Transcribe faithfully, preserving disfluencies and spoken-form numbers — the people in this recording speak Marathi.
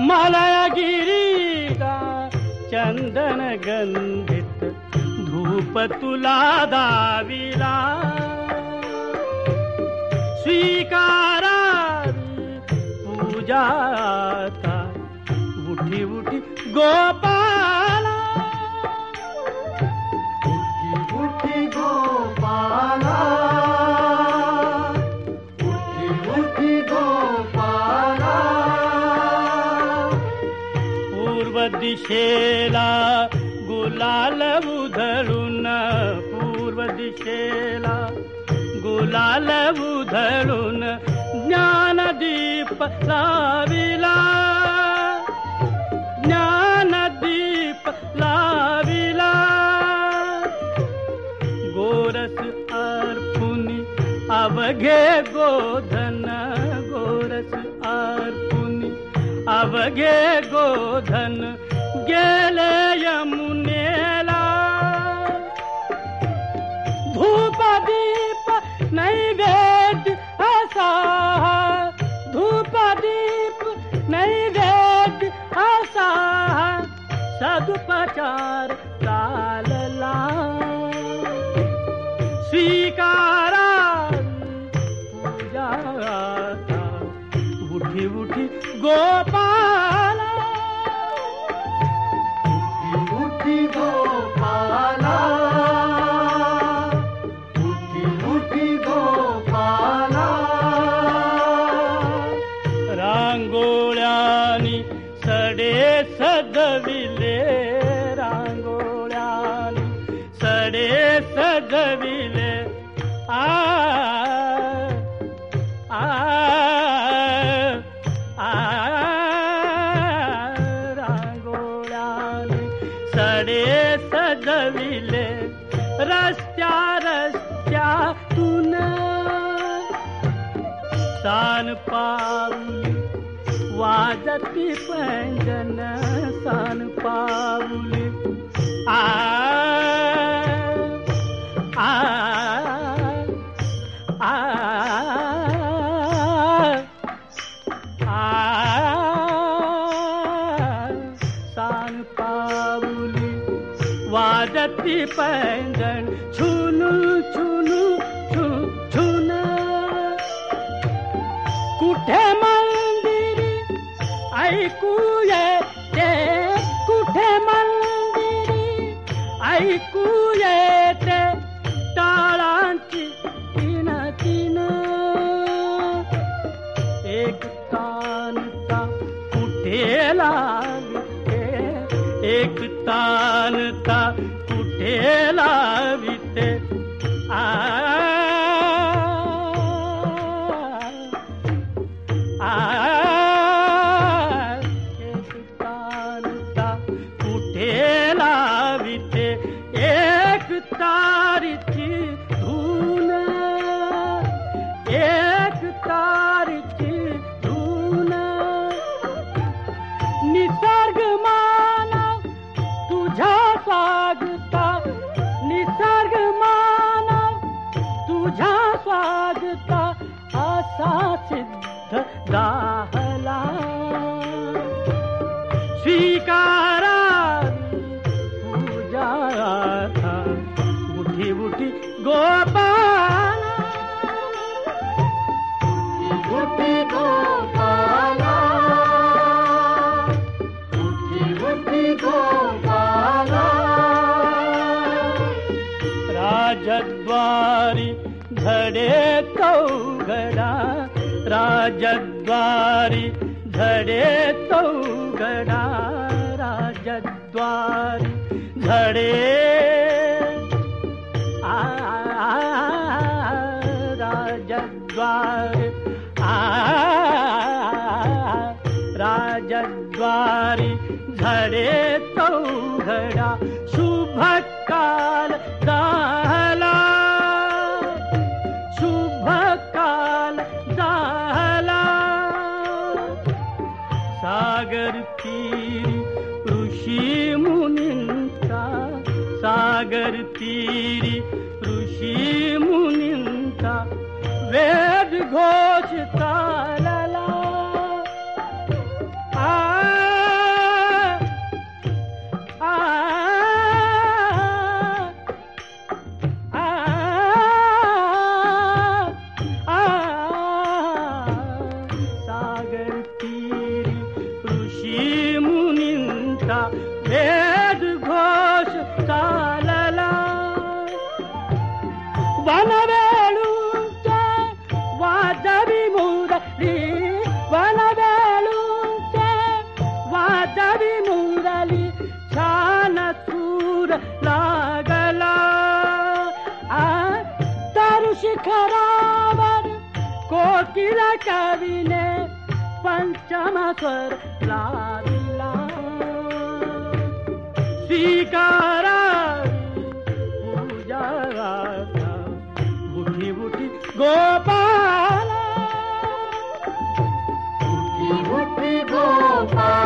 मलयगिरीचा चंदन गंधित धूप तुला दाविला स्वीकारावी पूजाता उठी उठी गोपाला उठी उठी गोपाला उठी उठी गोपाला पूर्व दिशेला गुलाल उधळून पूर्व दिशेला गुलाल उधळून ज्ञानदीप लाविला ज्ञानदीप लाविला गोरस अर्पुनी अवघे गोधन गोरस अर्पुनी अवघे गोधन गेले यमुनेला धूप दीप नैवेद्य असा धूप दीप नैवेद्य असा सदुपचार चालला स्वीकारा पूजाता उठी उठी गोपाला उठी गोपाला उठी उठी गोपाला रांगोळ्यानी सडे सजविले रांगोळ्यानी सडे सजविले आ आ आ रांगोळ्यानी सडे सजविले रस्त्या रस्त्यातून सान पाऊली वाजती पैंजन सान पाऊली आ आ आ आ सान पाऊली वाजती पैंजन छुनू छुनू छू छुन कुठे मंदिरी ऐकू येते कुठे मंदिरी ऐकू येते टाळांची तीन तीन एक तानता कुठे लाविते एक तानता कुठे लाविते आ आ एक तानता कुठे लाविते एक तारीची धून एक तारीची धून निसर्ग मानव तुझ्या स्वागता निसर्ग मानव तुझ्या स्वागता असा सिद्ध दाहला स्वीकारावी पूजाता उठी उठी गोपाला उठी गोपाला उठी उठी गोपाला राजद्वारी धडे चौघडा राजद्वारी धडे चौघडा राजद्वारी धडे आ राजद्वारी आ राजद्वारी धडे चौघडा शुभ काल झाला शुभ काल झाला सागर तीरी ऋषी मुनींचा सागर तीरी ऋषी मुनींचा वेद घोष चालला आ सागरतीरी ऋषी मुनींचा वेद घोष चालला. वनवेळूंचे वाजवी मुरली, वनवेळूंचे वाजवी मुरली, छान सूर लागला. तर शिखरावर कोकिल कवीने पंचम स्वर लाविला. स्वीकारा पूजा उठी उठी गोपाला, उठी उठी गोपाला.